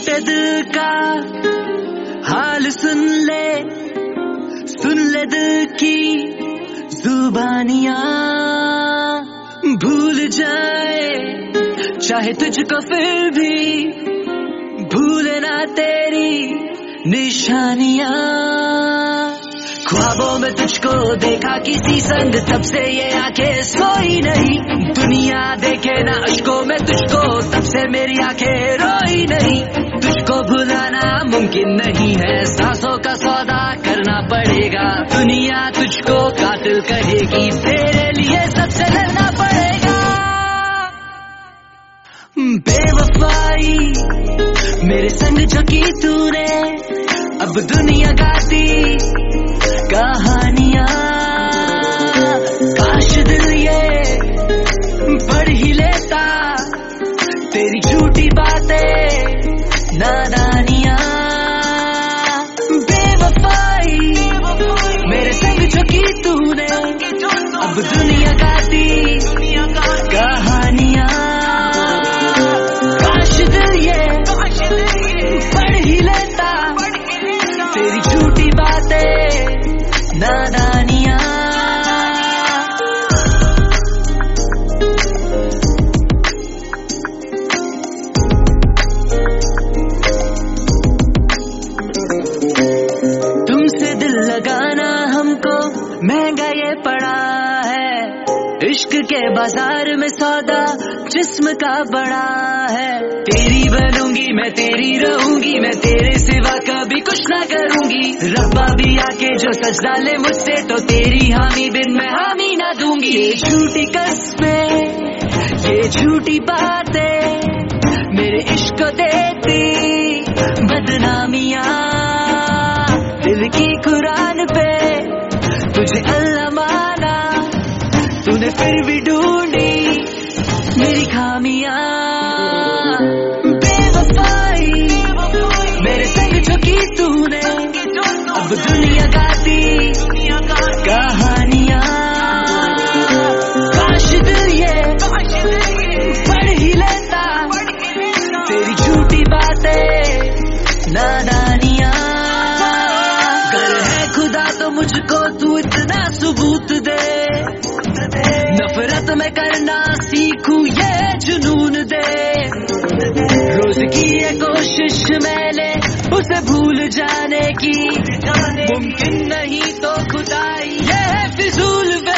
टूटे दिल का हाल सुन ले दिल की जुबानियां। भूल जाए चाहे तुझको फिर भी भूले ना तेरी निशानियां। ख्वाबों में तुझको देखा किसी संग, तब से ये आंखें सोई नहीं। दुनिया देखे ना अश्कों में तुझको, तब से मेरी आंखें रोई नहीं। तुझको भुलाना मुमकिन नहीं है, सांसों का सौदा करना पड़ेगा। दुनिया तुझको कातिल कहेगी, तेरे लिए सबसे लड़ना पड़ेगा। बेवफाई मेरे संग जो की तूने, अब दुनिया गाती कहानियां। काश दिल ये पढ़ ही लेता तेरी झूठी बातें नादानियां। बेवफाई मेरे संग जो की तूने, अब दुनिया गाती कहानियां। काश दिल ये पढ़ ही लेता तेरी झूठी बातें नादानियां। तुमसे दिल लगाना हमको महंगा ये पड़ा है। इश्क के बाजार में सौदा जिस्म का बड़ा है। तेरी बनूंगी मैं, तेरी रहूंगी मैं, तेरे सिवा कभी कुछ ना करूंगी। रब्बा भी आके जो सजदा ले मुझसे, तो तेरी हामी बिन मैं हामी ना दूंगी। ये झूठी कस्में, ये झूठी बातें मेरे इश्क को देती बदनामियां। दिल की कुरान पे तुझे अल्लाह माना, तूने फिर भी ढूंढी मेरी खामियां। बेवफाई मेरे संग जो की तूने, अब दुनिया गाती कहानियां। काश दिल ये पढ़ ही लेता तेरी झूठी बातें नादानियां। अगर है खुदा तो मुझको तू इतना सबूत दे, नफरत में करना सीखूं ये जुनून दे। रोज की ये कोशिश मैंने उसे भूल जाने की, मुमकिन नहीं तो खुदाई ये है फिजूल वे।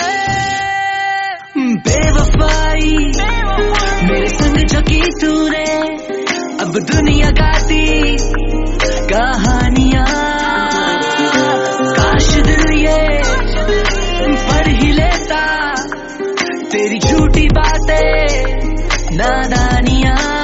बेवफाई मेरे संग जो की तूने, अब दुनिया गाती कहानियां। काश दिल ये पढ़ ही लेता तेरी झूठी बातें नादानियां।